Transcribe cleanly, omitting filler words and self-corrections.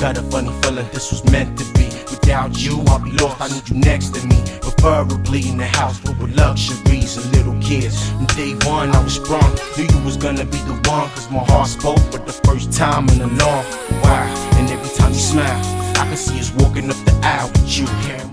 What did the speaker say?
got a funny feeling this was meant to be. Without you, I'll be lost, I need you next to me. Preferably in the house filled with luxuries and little kids. From day one, I was sprung, knew you was gonna be the one. Cause my heart spoke for the first time in a long while. And every time you smile, I can see us walking up the aisle with you.